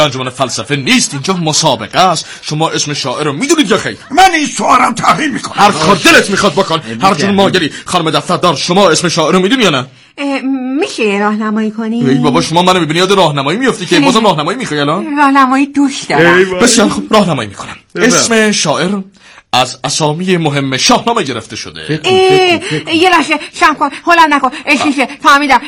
انجمن فلسفه نیست، اینجا مسابقه است. شما اسم شاعر رو میدونید یا خیر؟ من این شعرم تحریم میکنم. هر کار دلت میخواد بکن، هر جور ماگری. خانم دفتردار شما اسم شاعر رو میدونی یا نه؟ میشه راهنمایی کنی؟ ای بابا شما منو میبینی یاد راهنمایی میافتی که بازم راهنمایی میخوای الان؟ راهنمایی دوست دارم. بسیار خوب راهنمایی میکنم. اسم شاعر از اسامی مهم شاهنامه گرفته شده. یه لحظه شم کن، هلند نکن. اشیشه فهمیدم.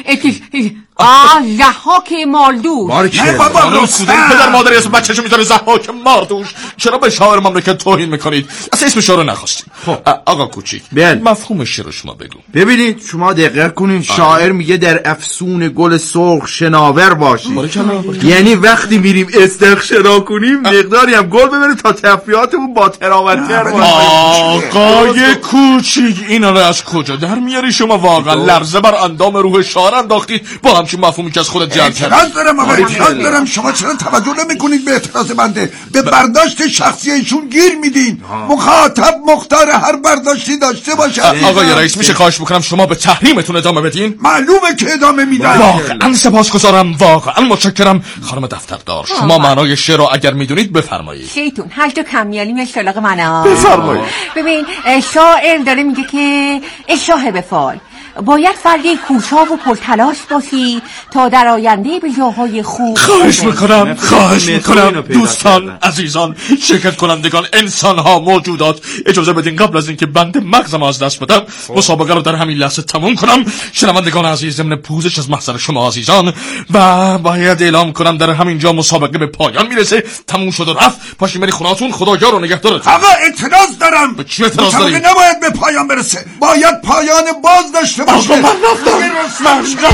ضحاک مالدوش. نه بابا پدر مادری اسم بچه‌شو میذاره ضحاک مالدوش. چرا به شاعر مملکت توهین میکنید؟ اصلا اسم شاعر نخواستیم. آقا کوچیک مفهومش رو شما بگو. ببینید شما دقت کنین، شاعر میگه در افسون گل سرخ شناور باشید. یعنی وقتی میریم استخشنا کنیم مقداری هم گل ببرید تا تفریحاتمون با تراوت‌تر باشه. آقای کوچیک اینا رو از کجا در میاری شما؟ واقعا لرزه بر اندام روح شاعر انداختی با همچین مفهومی که از خودت جلب کردی. اعتراض دارم شما چرا توجه نمیکنید به اعتراض بنده؟ به برداشت شخصی ایشون گیر میدین. مخاطب مختار هر برداشتی داشته باشه. آقای رئیس میشه خواهش بکنم شما به تحریمتون ادامه بدین؟ معلومه که ادامه میدم. واقعا سپاسگزارم، واقعا متشکرم. خانم دفتردار شما معنای شعر رو اگر میدونید بفرمایید. شیطون هشت و کمیالی مشتاق منم. بفرمایید. ببین شاعر داره میگه که اشاره به فال باید فردی کوشا و پرتلاش باشی تا در آینده به جاهای خوب. خواهش میکنم دوستان عزیزان شرکت کنندگان انسانها موجودات اجازه بدین قبل از اینکه بنده مغزم از دست بدم مسابقه رو در همین لحظه تموم کنم. شنوندگان عزیز ضمن پوزش از محضر شما عزیزان و باید اعلام کنم در همین جا مسابقه به پایان میرسه. تموم شد و رفت. پاشین برید خونه‌تون. خدا یار و نگهدارتون. آقا اعتراض دارم. به چی اعتراض داری؟ نباید به پایان برسه، باید پایان باز داشته باشه. من رفتم.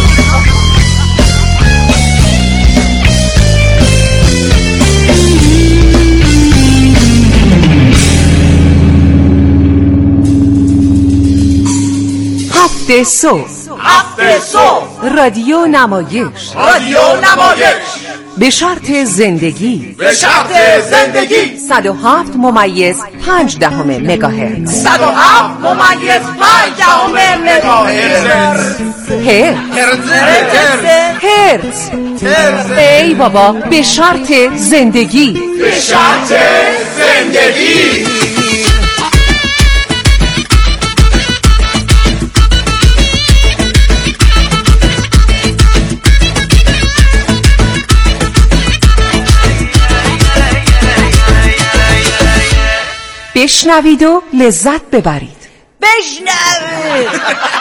هفته صبح رادیو نمایش به شرط زندگی 107.5 مگاهرتز هرتز. ای بابا به شرط زندگی. بشنوید و لذت ببرید. بشنوید.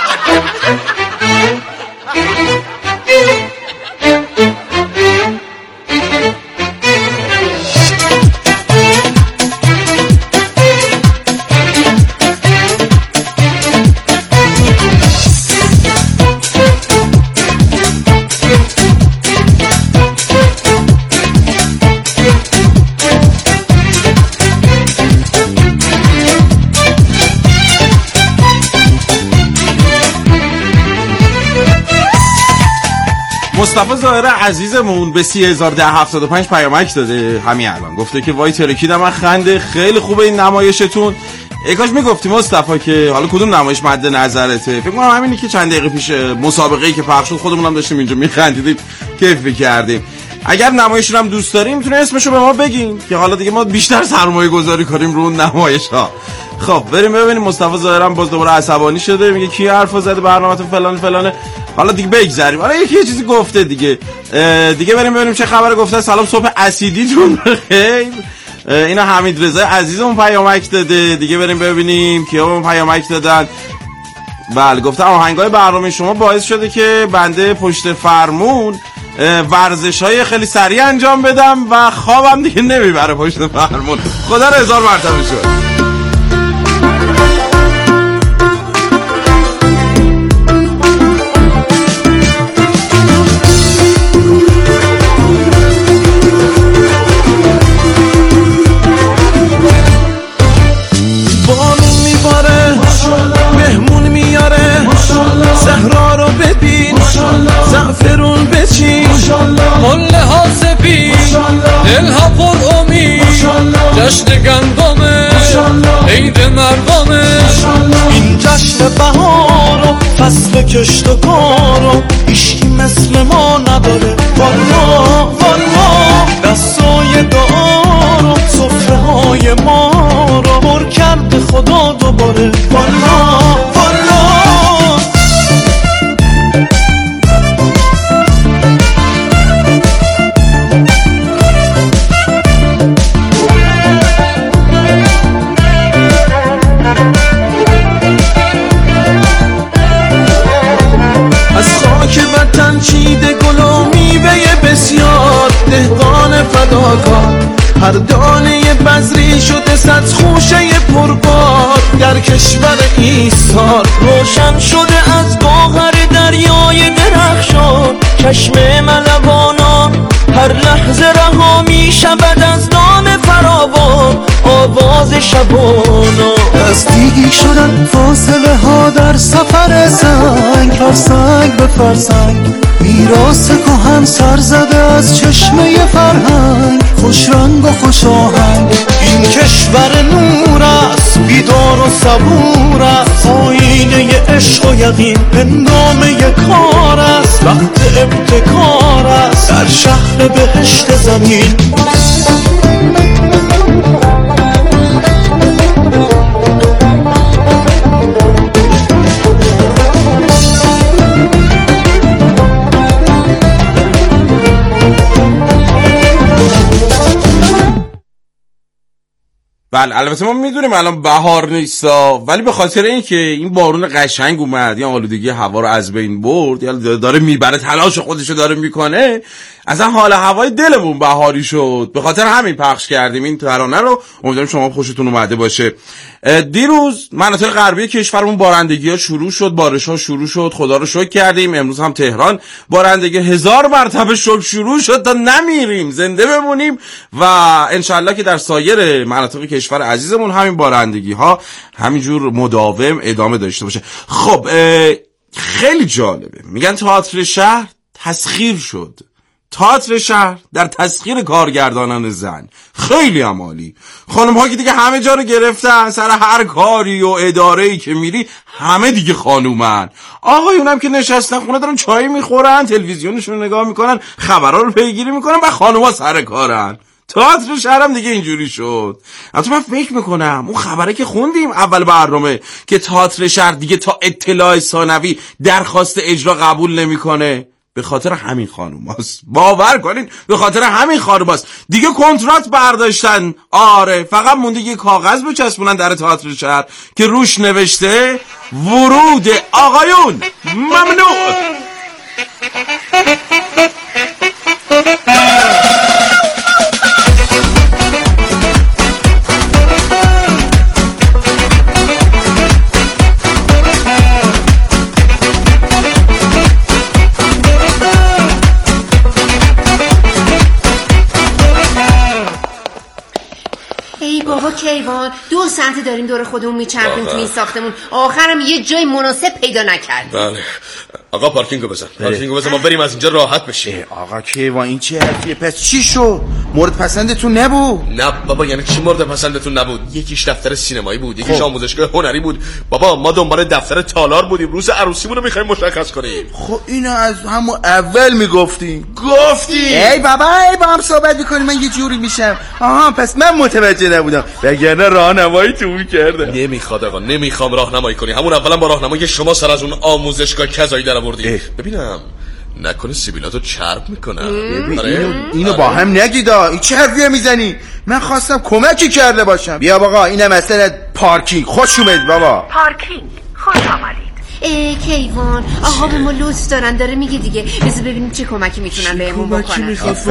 مصطفی ظاهر عزیزمون به 30,075 پیامک داده همین الان. گفته که وای ترکیدم من خنده، خیلی خوبه این نمایشتون. ای کاش میگفتی مصطفی که حالا کدوم نمایش مد نظرته. فکر کنم همینی که چند دقیقه پیش مسابقه‌ای که پخش شد خودمون هم داشتیم اینجا میخندیدیم کیف می‌کردیم. اگر نمایشون هم دوست داریم میتونه اسمشو به ما بگین که حالا دیگه ما بیشتر سرمایه گذاری کنیم رو اون نمایش‌ها. خب بریم ببینیم. مصطفی ظاهرم باز دوباره عصبانی شده، میگه کی حرفا زده برنامه‌تون فلان فلانه. حالا دیگه بگذریم. حالا یکی یه چیزی گفته دیگه بریم ببینیم چه خبره. گفته سلام صبح اسیدیتون بخیر. اینا حمید رضا عزیزمون پیامک داده. دیگه بریم ببینیم کیا اون پیامک دادن. بله گفته آهنگای برنامه شما باعث شده که بنده پشت فرمون ورزش‌های خیلی سریع انجام بدم و خوابم دیگه نمیبره پشت فرمون. خدا رو هزار مرتبه شد. صحرا رو ببین زعفرون بچین مله ها سفید دل ها پر امید جشن گندمه عید مردمه این جشن بهار و فصل کشت و کار و هیچکی مثل ما نداره والا والا والا والا. از خاک وطن چیده گل و میوه بسیار، دهقان فداکار هر دانه بذری شده صد خوشه پربار. در کشور ایثار روشن شده از گوهر دریای درخشان، چشم ملوانان هر لحظه رها می شود از دام فراوان، آواز شبانا. نزدیک شدن فاصله ها در سفر سنگ، فرسنگ به فرسنگ میراث کهن سر زده از چشمه فرهنگ، خوش رنگ و خوش آهنگ. این کشور نور است بیدار و صبور است، آینه عشق و یقین هنگامه کار است، وقت ابتکار است در شهر بهشت زمین. بله البته ما میدونیم الان بهار نیستا، ولی به خاطر اینکه این بارون قشنگ اومد یا آلودگی هوا رو از بین برد یا داره میبره، تلاش خودشو داره میکنه، اصلا حال هوای دلمون بهاری شد. به خاطر همین پخش کردیم این ترانه رو. امیدوارم شما خوشتون اومده باشه. دیروز مناطق غربی کشورمون بارندگی‌ها شروع شد، بارش‌ها شروع شد، خدا رو شکر کردیم. امروز هم تهران بارندگی 1000 مرتبه شروع شد تا نمیریم، زنده بمونیم و انشالله که در سایر مناطق کشور عزیزمون همین بارندگی‌ها همینجور مداوم ادامه داشته باشه. خب خیلی جالبه، میگن تئاتر شهر تسخیر شد. تئاتر شهر در تسخیر کارگردانان زن خیلی عالی. خانم ها که دیگه همه جا رو گرفتن، سر هر کاری و اداره‌ای که میری همه دیگه خانومن. آقایونم که نشستن خونه دارن چای میخورن، تلویزیونشون رو نگاه میکنن، خبرها رو پیگیری میکنن و خانوما سر کارن. تئاتر شهرم دیگه اینجوری شد. البته من فکر میکنم اون خبره که خوندیم اول برنامه که تئاتر شهر دیگه تا اطلاع ثانوی درخواست اجرا قبول نمیکنه، به خاطر همین خانوماست. باور کنین به خاطر همین خانوماست. دیگه کنترات برداشتن. آره فقط مونده یه کاغذ بچسبونن در تئاتر شهر که روش نوشته ورود آقایون ممنوع. بابا کیوان 2 ساعته داریم دور خودمون میچرخیم تو این ساختمون، آخرم یه جای مناسب پیدا نکردیم. بله آقا پارکینگو بزن، پارکینگو بزن، ما بریم از اینجا راحت بشیم. آقا کیوان این چه حرفیه؟ پس چی شد؟ مورد پسندتون نبود؟ نه بابا یعنی چی مورد پسندتون نبود؟ یکیش دفتر سینمایی بود، یکیش آموزشگاه هنری بود. بابا ما دنبال دفتر تالار بودیم، روز عروسیمون رو می‌خوایم مشخص کنیم. خب اینو از همون اول میگفتی. ای بابا ای با هم صحبت می‌کنیم من یه جوری میشم. آها پس من متوجه نبودم، وگرنه راهنمایی تو می‌کردم. نمیخواد آقا، نمیخوام راهنمایی کنی. همون اولا با راهنمایی شما سر از اون آموزشگاه کذایی درآوردی. ببینم نکنه سیبیلاتو چرب میکنم. اینو با هم نگیدا. این چه حرفیه میزنی؟ من خواستم کمکی کرده باشم. بیا آقا اینم مثلا پارکینگ. خوش اومد بابا. پارکینگ خوش آمدید. کیوان آقا به ما لطف دارن، داره میگه دیگه. بذار ببینیم چه کمکی میتونن بهمون بکنن.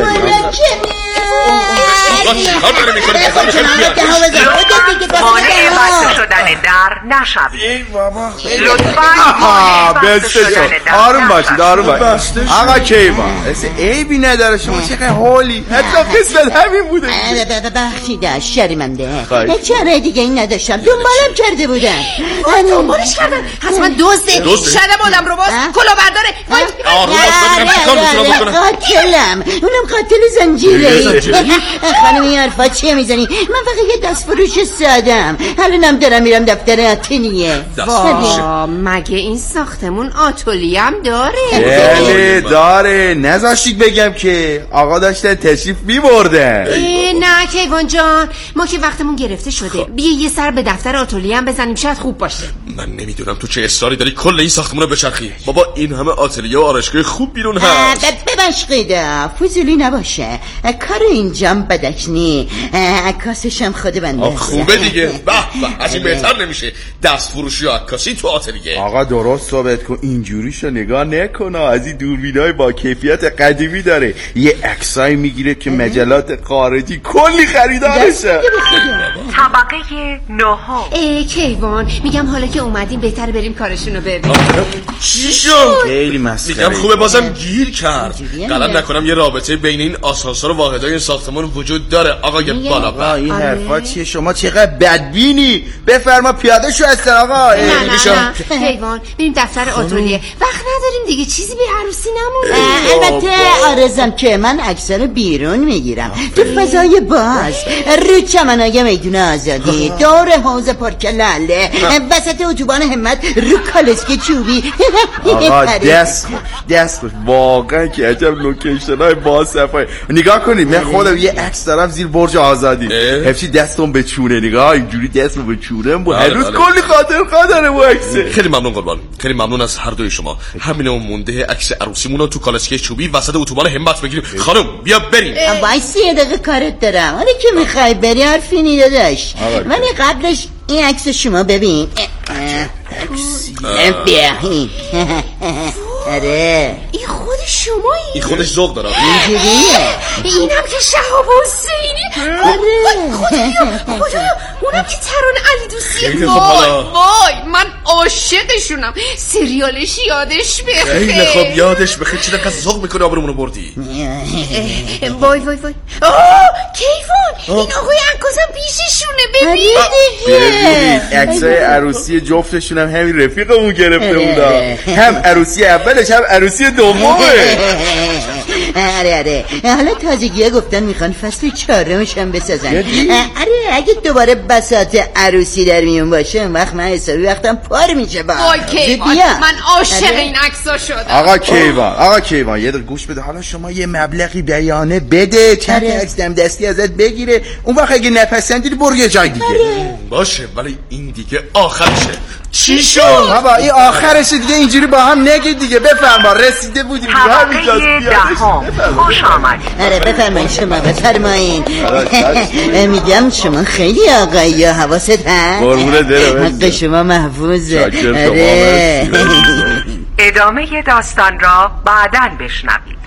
مانع بسته شدن در نشوید. لطفاً آروم باشید آروم باشید. آقا کیوان عیبی نداره، شما چقدر حالی. حتی قسمت همین بوده. ببخشید شرمنده، چاره دیگه این نداشتم، دنبالم کرده بودن. دنبالش کردن حتما دزده. شرم آدم رو باز کلا برداره. قاتلم، اونم قاتل زنجیره. خانم این حرفا چیه میزنی؟ من فقط یه دست فروش سادم، الانم دارم میرم دفتر آتلیه. مگه این ساختمون آتلیه هم داره؟ بله داره. نذاشتید بگم که آقا داشتن تشریف میبردن. نه کیوان جان، ما که وقتمون گرفته شده. بیا یه سر به دفتر آتلیه هم بزنیم، شاید خوب باشه. من نمیدونم تو چه اصراری داری کل این ساختمون رو بچرخی. بابا این همه آتلیه و آرایشگاه خوب بیرون هست. ببخشید فضولی نباشه، کار اینجام بدکنی، عکاسش هم خود بنده. خوبه دیگه. به از این بهتر نمیشه. دست فروشی و عکاسی تو آتلیه. آقا درست ثابت کن، اینجوریشو نگاه نکنه. از این دوربینای با کیفیت قدیمی داره، یه عکسای میگیره که مجلات خارجی کلی خریدارشه. طبقه 9. کیوان میگم حالا که اومدیم بهتر بریم کارشونو ببینیم. چی شد؟ خیلی مسخره. میگم خوبه بازم گیر کرد. غلط نکنم یه رابطه بین این آسانسور و واحدهای این ساختمان وجود داره آقای بالا. این حرفا چیه؟ شما چقدر بدبینی. بفرما پیاده شو از آقا. نه کیوان بریم دفتر آتلیه، وقت نداریم دیگه، چیزی به عروسی نمونه. البته آرزم که من اکثر بیرون میگیرم تو فضای باز، رو چمنای میدون آزادی، دور حوض پارک لاله، وسط اتوبان همت، رو کالسکه چوبی. آقا دست خوش واقعا که عجب لوکیشن های با صفای. نگاه کنید من خودم یه عکس دارم زیر برج آزادی، حفظی دستم به چونه. نگاه اینجوری دستم به چونه بود. هنوز کلی خاطره با عکسه. خیلی ممنون قربان، خیلی ممنون از هر دوی شما. همینمون مونده عکس عروسیمون رو تو کالسکه چوبی وسط اتوبان همت بگیریم. خانم بیا بریم. وایسی یه دقیقه کارت دارم. حالا که میخوای بری حرفی نیداداش، ولی قبلش این عکس شما ببین. بیاهی. آره این خود شمایی؟ این خودش ذوق داره. اینجوریه. اینم که شهاب حسینی. خدایا اونم که ترانه علی دوستیه. وای من عاشقشونم. سریالش یادش بخیر. خیلی خوب یادش بخیر. چی دقیقا ذوق میکنه آبرومونو بردی. وای کیوان این آقای عکاسم پیششونه. ببینید عکسای عروسی جفتشون هم همین رفیقمون گرفته بودن. هم عروسی اولش هم عروسی دومه. آره حالا تازگیه گفتن میخوان فصل 4 هم بسازن. آره اگه دوباره بساط عروسی در میون باشه اون وقت من حسابی وقتم پار میشه. وای کیوان من عاشق این عکسا شدم. آقا کیوان یه در گوش بده. حالا شما یه مبلغی بیانه بده، چند عکس دم دستی ازت بگیره، اون وقت اگه نپسندید برو یه جای دیگه. باشه ولی این دیگه آخرشه. چی شد؟ بابا این آخرشه دیگه، اینجوری با هم نگید دیگه. بفرما رسیده بودیم طبقه 10. خوش آمدید. آره بفرمایید شما بفرمایید. میگم شما خیلی آقایی حواست هست. قربونه دلم حق شما محفوظه. آره ادامه داستان را بعداً بشنوید.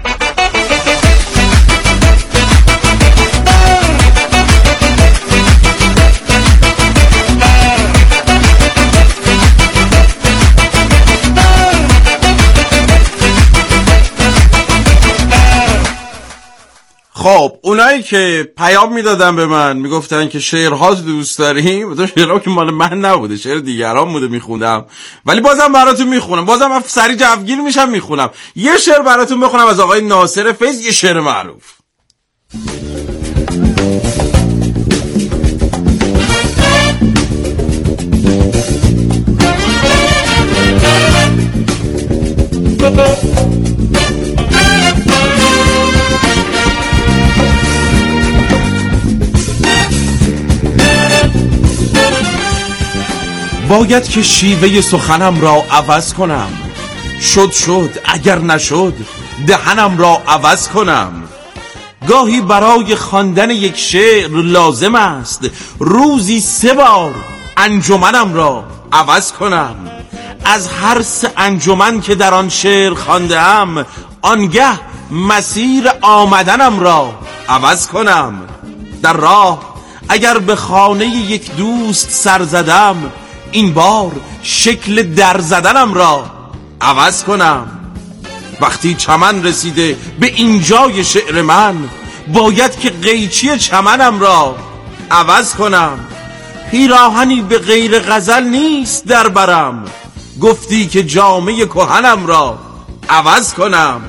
خب اونایی که پیام میدادن به من میگفتن که شعرها دوست داریم، مثلا شعرها که مال من نبوده، شعر دیگران بوده میخوندم، ولی بازم براتون میخونم، بازم من سری جوگیر میشم میخونم. یه شعر براتون بخونم از آقای ناصر فیض، یه شعر معروف. باید که شیوه سخنم را عوض کنم، شد اگر نشد دهنم را عوض کنم. گاهی برای خواندن یک شعر لازم است روزی 3 بار انجمنم را عوض کنم. از هر 3 انجمن که در آن شعر خواندم، آنگه مسیر آمدنم را عوض کنم. در راه اگر به خانه یک دوست سر زدم، این بار شکل در زدنم را عوض کنم. وقتی چمن رسیده به اینجای شعر من، باید که قیچی چمنم را عوض کنم. پیراهنی به غیر غزل نیست در برم، گفتی که جامه کهنم را عوض کنم.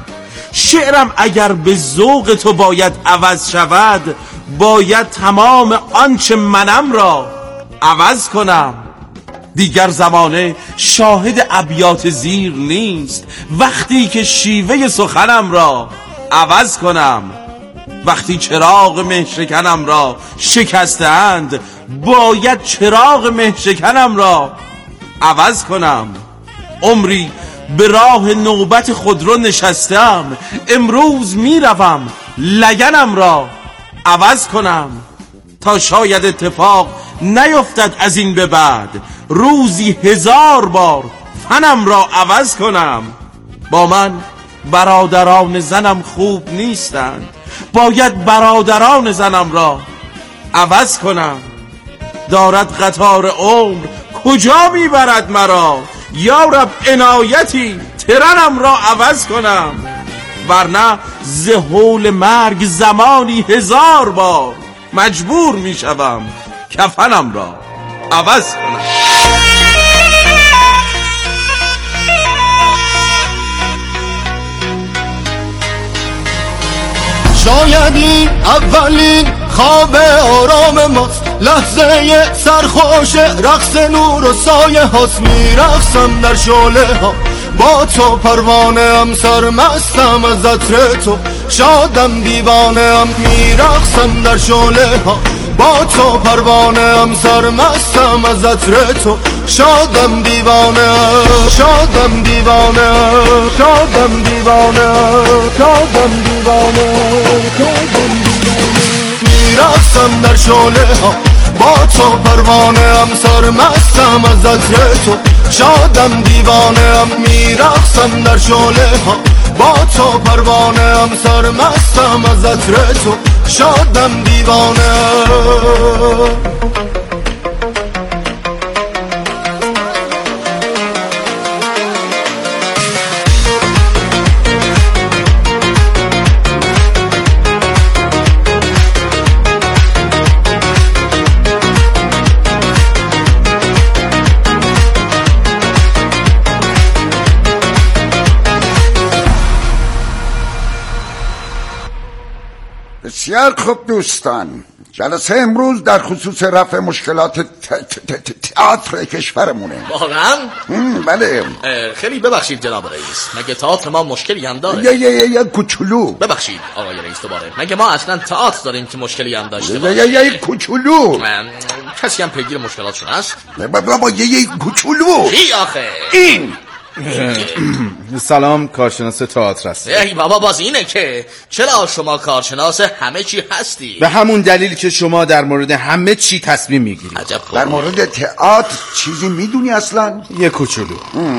شعرم اگر به ذوق تو باید عوض شود، باید تمام آنچه منم را عوض کنم. دیگر زمانه شاهد ابیات زیر نیست، وقتی که شیوه سخنم را عوض کنم. وقتی چراغ مهشکنم را شکستند، باید چراغ مهشکنم را عوض کنم. عمری به راه نوبت خودرو نشستم، امروز میروم لگنم را عوض کنم. تا شاید اتفاق نیفتد از این به بعد، روزی 1000 بار فنم را عوض کنم. با من برادران زنم خوب نیستند، باید برادران زنم را عوض کنم. دارد قطار عمر کجا میبرد مرا، یا رب عنایتی ترنم را عوض کنم. ورنه ز هول مرگ زمانی 1000 بار مجبور میشوم کفنم را عوض کنم. شاید این اولین خواب آرام ماست، لحظه سرخوش رقص نور و سایه هاست. میرقصم در شعله ها با تو، پروانه ام سرمستم از عطر تو، شادم دیوانه ام. میرقصم در شعله ها با تو، پروانه ام سرمستم از عطر تو، شادم دیوانه، شادم دیوانه، شادم دیوانه، شادم دیوانه، شادم دیوانه. میرقصم در شعله ها با تو، پروانه ام سرمستم از عطر تو، شادم دیوانه ام. میرقصم در شعله ها با تو، پروانه ام سرمستم از عطر تو، شادم دیوانه. بسیار خوب دوستان، جلسه امروز در خصوص رفع مشکلات تئاتر کشورمونه. واقعا؟ بله. خیلی ببخشید جناب رئیس، مگه تئاتر ما مشکلی هم داره؟ یه کوچولو. ببخشید آقای رئیس دوباره، مگه ما اصلا تئاتر داریم که مشکلی هم داشته باشه؟ یه کوچولو. کسی هم پیگیر مشکلاتشون هست؟ بابا یه کوچولو. چی آخه؟ این سلام، کارشناس تئاتر هستم. ای بابا باز اینه که چرا شما کارشناس همه چی هستی؟ به همون دلیل که شما در مورد همه چی تصمیم میگیرید. عجب. در مورد تئاتر چیزی میدونی اصلا؟ یه کوچولو.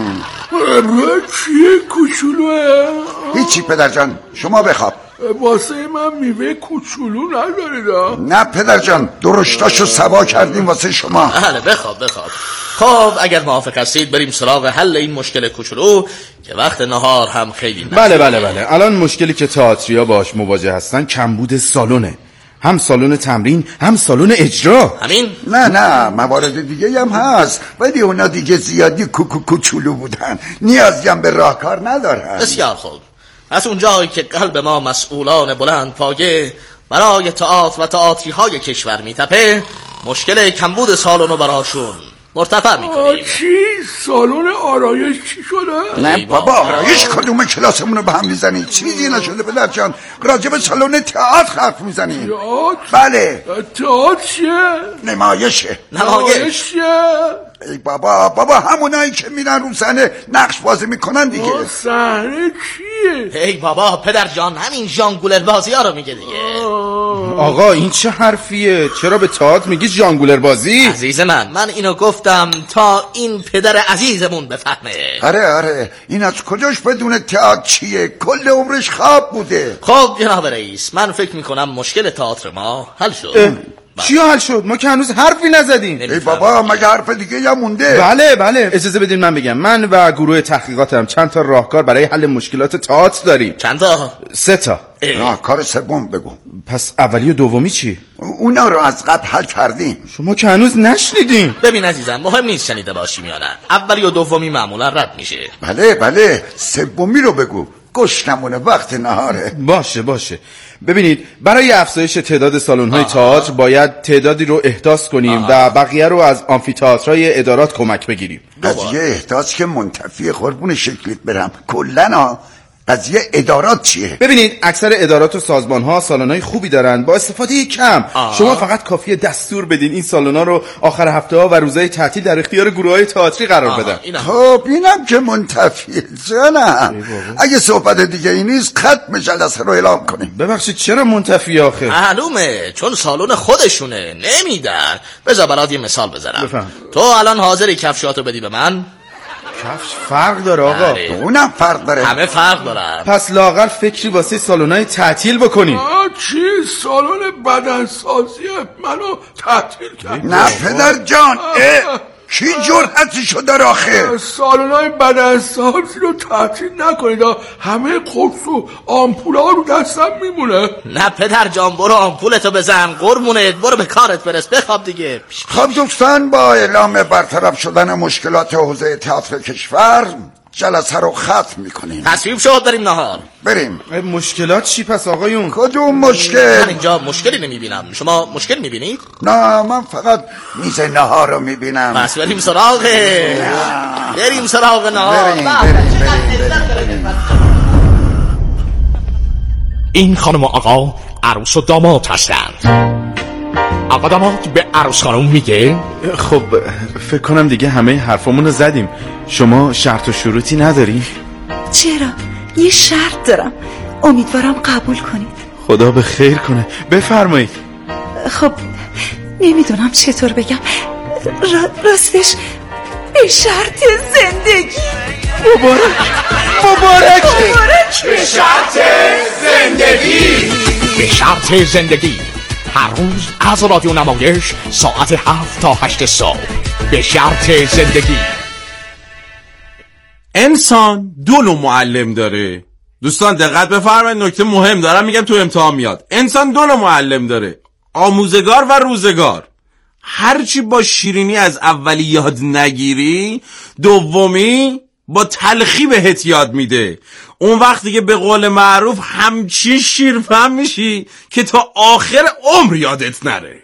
چیه کوچولوه؟ هیچی پدرجان، شما بخواب. واسه من میوه کوچولو ندارید؟ نه پدرجان، درشتاشو سوا کردیم واسه شما. بله بخواب. خب اگر موافق هستید بریم سراغ حل این مشکل کوچولو که وقت نهار هم خیلی نزدیکه. بله. الان مشکلی که تئاتریا باهاش مواجه هستن کمبود سالونه، هم سالن تمرین هم سالن اجرا. همین؟ نه موارد دیگه هم هست، ولی اونا دیگه زیادی کوچولو بودن، نیازی هم به راهکار ندارن. بسیار خوب. از اونجایی که قلب ما مسئولان بلند پایه برای تئاتر و تئاتری های کشور میتپه، مشکل کمبود سالن رو براشون مرتفع میکنیم. چی؟ سالن آرایش چی شده؟ نه بابا، آرایش کدوم کلاسمون رو به هم میزنی؟ چیزی نشده پدرجان، راجب سالن تئاتر حرف میزنی. تئاتر؟ بله. تئاتر چیه؟ نمایشه. ای بابا همونایی که میرن رو صحنه نقش بازی میکنن دیگه. صحنه چیه؟ ای بابا پدر جان، همین ژانگولر بازی ها رو میگه دیگه. آقا این چه حرفیه؟ چرا به تئاتر میگی ژانگولر بازی؟ عزیز من اینو گفتم تا این پدر عزیزمون بفهمه. آره این از کجاش بدون تئاتر چیه؟ کل عمرش خواب بوده. خب جناب رئیس، من فکر میکنم مشکل تئاتر ما حل شد. چی حل شد؟ ما که هنوز حرفی نزدیم. ای بابا مگه حرف دیگه یا مونده؟ بله اجازه بدین من بگم. من و گروه تحقیقاتم چند تا راهکار برای حل مشکلات تئاتر داریم. چند تا؟ 3 تا. راهکار سوم بگو. پس اولی و دومی چی؟ اونا رو از قبل حل کردیم. شما که هنوز نشنیدین. ببین عزیزم، مهم نیست شنیده باشیم یا نه، اولی و دومی معمولا رد میشه. بله سومی رو بگو. گشنمونه، وقت نهاره. باشه ببینید، برای افزایش تعداد سالن‌های تئاتر باید تعدادی رو احداث کنیم و بقیه رو از آمفی‌تئاترهای ادارات کمک بگیریم. قضیه احداث که منتفی، قربون شکلت برم. کلن قضیه ادارات چیه؟ ببینید، اکثر ادارات و سازمان‌ها سالن‌های خوبی دارن با استفاده کم. شما فقط کافیه دستور بدین این سالن‌ها رو آخر هفته‌ها و روزهای تعطیل در اختیار گروه‌های تئاتری قرار بدن. خب اینم که منتفیه جانم. اگه صحبت دیگه ای نیست ختم جلسه رو اعلام کنیم. ببخشید چرا منتفی آخه؟ معلومه، چون سالن خودشونه نمیدن. بذار برات یه مثال بزنم. بفهم. تو الان حاضری کفشاتو بدی به من؟ کفش فرق داره آقا. اونم فرق داره. همه فرق دارن. پس لااقل فکری واسه سالن‌های تعطیل بکنیم. چی؟ سالن بدنسازی منو تعطیل کرد؟ نه پدر جان، کی جرأتشو داره آخه؟ سالن‌های بدنسازی رو تعطیل نکنید، همه قرص و آمپولا رو دستم میمونه. نه پدر جان، برو آمپولتو بزن قربونت، برو به کارت برس، بخواب دیگه. خب دوستان، با اعلام برطرف شدن مشکلات حوزه تئاتر کشور جلسه رو ختم میکنیم. تصویب شد، بریم نهار. بریم. مشکلات چی پس آقایون؟ کدوم مشکل؟ من اینجا مشکلی نمیبینم، شما مشکل میبینید؟ نه، من فقط میز نهار رو میبینم. پس بریم سراغ نهار. بریم. این خانم و آقا عروس و داماد هستند. آقا داماد به عروس خانم میگه خب فکر کنم دیگه همه حرفامون رو زدیم. شما شرط و شروطی نداری؟ چرا؟ یه شرط دارم، امیدوارم قبول کنید. خدا به خیر کنه، بفرمایید. خب نمیدونم چطور بگم، راستش به شرط زندگی. مبارک به شرط زندگی. هر روز از رادیو نمایش ساعت 7 تا 8 صبح. به شرط زندگی. انسان 2 نوع معلم داره. دوستان دقت بفرمایید، نکته مهم دارم میگم تو امتحان میاد. انسان 2 نوع معلم داره، آموزگار و روزگار. هرچی با شیرینی از اولی یاد نگیری، دومی با تلخی بهت یاد میده. اون وقت دیگه به قول معروف همچین شیرفهم میشی که تا آخر عمر یادت نره.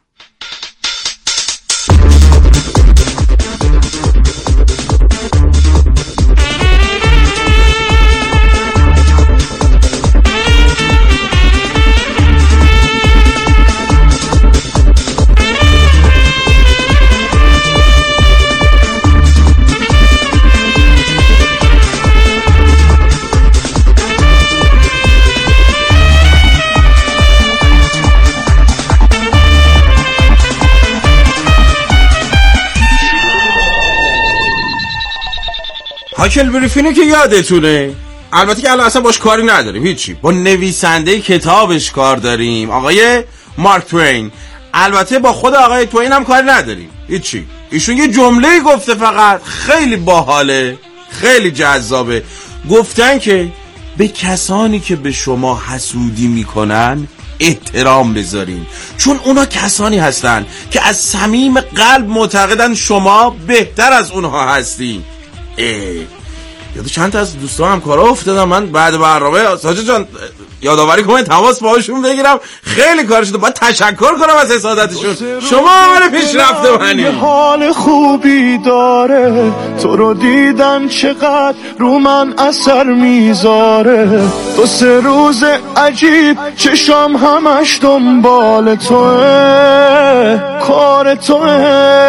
هاکل بریفینه که یادتونه، البته که الان اصلا باش کاری نداریم، هیچی. با نویسنده کتابش کار داریم، آقای مارک توین. البته با خود آقای توین هم کاری نداریم، هیچی. ایشون یه جمله گفته فقط، خیلی باحاله، خیلی جذابه. گفتن که به کسانی که به شما حسودی میکنن احترام بذارین، چون اونا کسانی هستن که از صمیم قلب معتقدن شما بهتر از اونها هستین. یاد چند تا از دوستان هم کارا افتادم، من بعد برنامه ساجد جان یادآوری کنم تماس باهاشون بگیرم. خیلی کار شده، باید تشکر کنم از حسادتشون. شما عمل پیشرفته منی. حال خوبی داره، تو رو دیدن چقدر رو من اثر میذاره. 2-3 روز عجیب چشام همش دنبال توه، کار توه.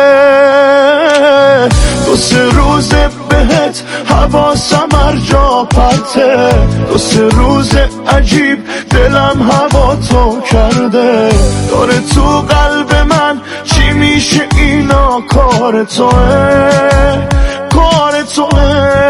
2-3 روز بهت حواسم هر جا پرته. 2-3 روز عجیب دلم هوا تو کرده. داره تو قلب من چی میشه اینا، کار توه، کار توه.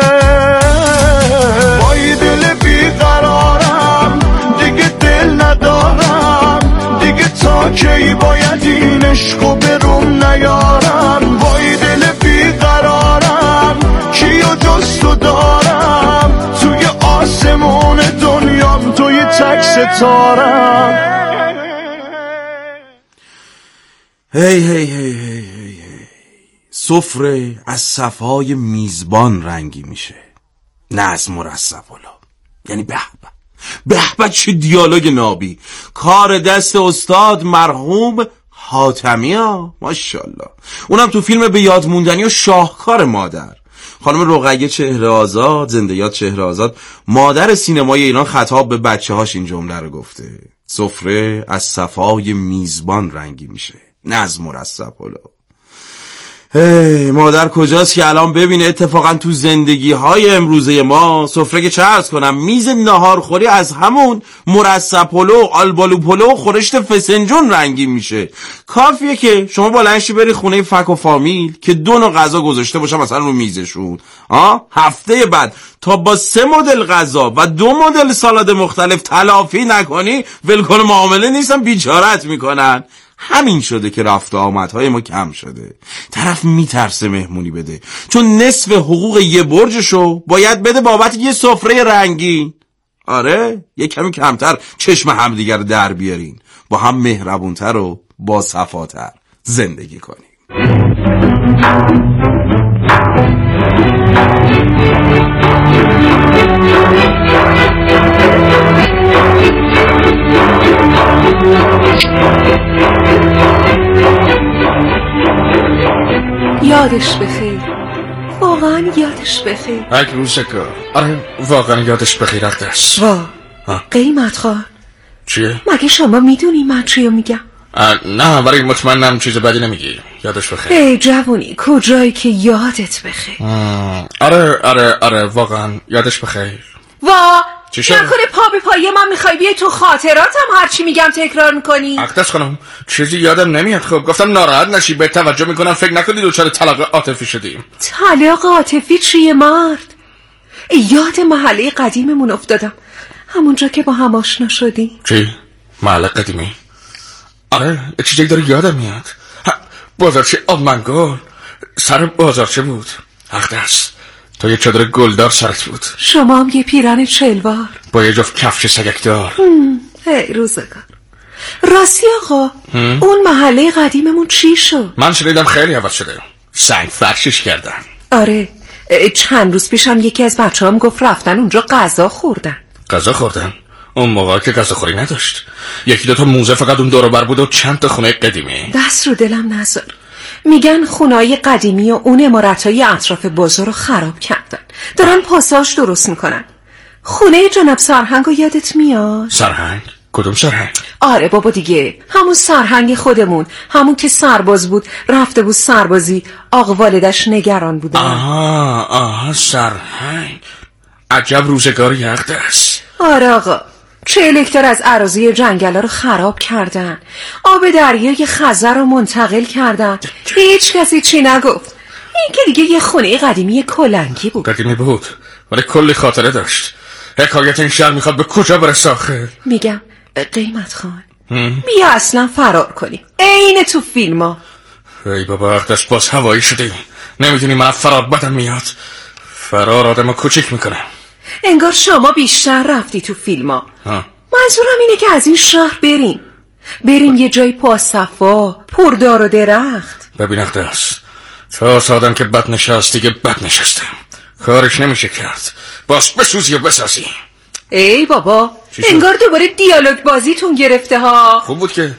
با این دل بیقرارم دیگه دل ندارم، دیگه تا کی باید این عشقو بروم نیارم. با این دل بیقرارم کیو جز تو دارم، توی آسمون دنیام توی تک ستارم. هی سفره از صفای میزبان رنگی میشه، نه از مرصع بالا. یعنی به چه دیالوگ نابی. کار دست استاد مرحوم حاتمی ها، ماشاءالله. اونم تو فیلم به یاد موندنی و شاهکار مادر. خانم رقیه چهره‌آزاد، زنده یاد چهره‌آزاد، مادر سینمای ایران، خطاب به بچه‌هاش این جمله رو گفته: سفره از صفای میزبان رنگی میشه، نه از مرصع پلو. مادر کجاست که الان ببینه اتفاقا تو زندگی های امروزه ما سفره که چه عرض کنم، میز ناهارخوری از همون مرصع پلو، آلبالو پلو و خورشت فسنجون رنگی میشه. کافیه که شما بلندشی بری خونه فک و فامیل که 2 نوع غذا گذاشته باشن مثلا رو میزشون، هفته بعد تا با 3 مدل غذا و 2 مدل سالاد مختلف تلافی نکنی ولکن معامله نیستن، بیچارت میکنن. همین شده که رفت و آمدهای ما کم شده. طرف میترسه مهمونی بده چون نصف حقوق یه برجشو باید بده بابت یه سفره رنگین. آره، یه کمی کمتر چشم همدیگر رو در بیارین، با هم مهربونتر و با صفاتر زندگی کنیم. یادش بخیر، واقعا یادش بخیر. یک روزگار. آره واقعا یادش بخیر. اقدس قیمت خان چیه؟ مگه شما میدونی من چیو میگم؟ نه ولی مطمئنم چیز بدی نمیگی. یادش بخیر. ای جوونی کجایی که یادت بخیر. آره واقعا یادش بخیر. نکنه پا به پای من میخوای بیای تو خاطراتم هرچی میگم تکرار میکنی؟ اقدس خانم چیزی یادم نمیاد. خب گفتم ناراحت نشی، به توجه میکنم فکر نکنی دوچار طلاق عاطفی شدیم. طلاق عاطفی چیه مرد؟ یاد محله قدیممون افتادم، همونجا که با هم آشنا شدیم. چی؟ محله قدیمی؟ آره چیزی داره یادم میاد. بازارچه آبمنگل سر بازارچه بود. اقدس تو یه چادر گلدار سرت بود، شما هم یه پیرن چلوار با یه جفت کفش سگکدار. ای روزگار. راستی آقا اون محله قدیممون چی شد؟ من شنیدم خیلی عوض شده، سنگ فرشش کردن. آره چند روز پیشم یکی از بچه‌هام گفت رفتن اونجا غذا خوردن. غذا خوردن؟ اون موقع که غذاخوری نداشت. 1-2 تا موزه فقط اون دور و بر بود و چند تا خونه قدیمی. دست رو دلم نذار. میگن خونه‌های قدیمی و اون عمارت‌های اطراف بازار رو خراب کردن، دارن پاساژ درست میکنن. خونه جناب سرهنگو یادت میاد؟ سرهنگ؟ کدوم سرهنگ؟ آره بابا دیگه، همون سرهنگ خودمون، همون که سرباز بود رفته بود سربازی، آقا والدش نگران بودن. آها سرهنگ. عجب روزگاری اقدس. آره آقا 40 هکتار از اراضی جنگلا رو خراب کردن، آب دریای خزر رو منتقل کردن، هیچ کسی چی نگفت. این که دیگه یه خونه قدیمی کلنگی بود. قدیمی بود ولی کلی خاطره داشت. حکایت این شهر میخواد به کجا برسه آخه؟ میگم قیمت خان بیا اصلا فرار کنیم عین تو فیلم ها. ای بابا اقدس باز هوایی شدی. نمیدونی من فرار بدم میاد. فرار آدمو کوچیک میکنه. انگار شما بیشتر رفتی تو فیلم ها. منظورم اینه که از این شهر بریم یه جای پاصفا پردار و درخت. ببین اقدس تا آدم که بد نشست دیگه بد نشسته، کارش نمیشه کرد، باز بسوزی و بسازی. ای بابا انگار دوباره دیالوگ بازیتون گرفته ها. خوب بود که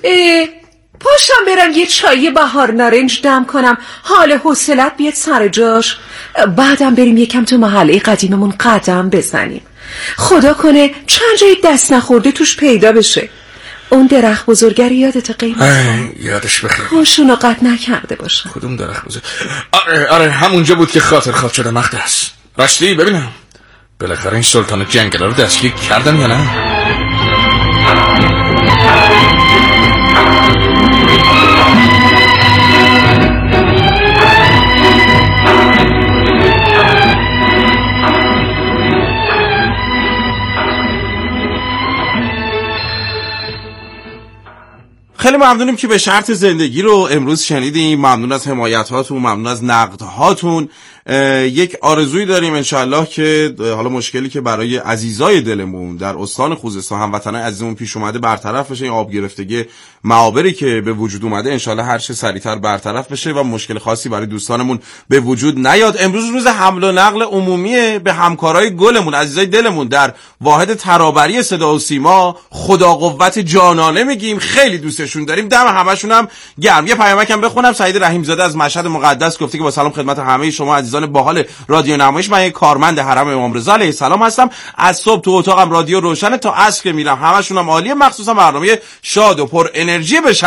پاشم برم یه چای بهار نارنج دم کنم، حال حوصلت بیاد سر جاش، بعدم بریم یکم تو محله قدیممون قدم بزنیم، خدا کنه چند جای دست نخورده توش پیدا بشه. اون درخت بزرگری یادت قیمت؟ یادش بخیر. خوشونو قطع نکرده باشه. کدوم درخت بزرگ؟ آره همونجا بود که خاطر خواد شده مقدس. راستی ببینم بالاخره این سلطان جنگلا رو دستگیر کردن یا نه؟ خیلی ممنونیم که به شرط زندگی رو امروز شنیدیم. ممنون از حمایتاتون، ممنون از نقدهاتون. یک آرزویی داریم انشالله که حالا مشکلی که برای عزیزای دلمون در استان خوزستان هموطنای عزیزمون پیش اومده برطرف بشه، این آب گرفتگی معابری که به وجود اومده انشالله هر چه سریعتر برطرف بشه و مشکل خاصی برای دوستانمون به وجود نیاد. امروز روز حمل و نقل عمومی به همکارای گلمون، عزیزای دلمون در واحد ترابری صدا و سیما خدا قوت جانانه میگیم. خیلی دوستشون داریم، دم همشون هم گرم. یه پیامکم بخونم. سعید رحیم زاده از مشهد مقدس گفته که با سلام خدمت همه شما عزیزان باحال رادیو نمایش، من یک کارمند حرم امام رضا علیه السلام هستم. از صبح تو اتاقم رادیو روشنه تا عصر که میرم. همشون هم عالیه، مخصوصا برنامه شاد و پر انرژی بشه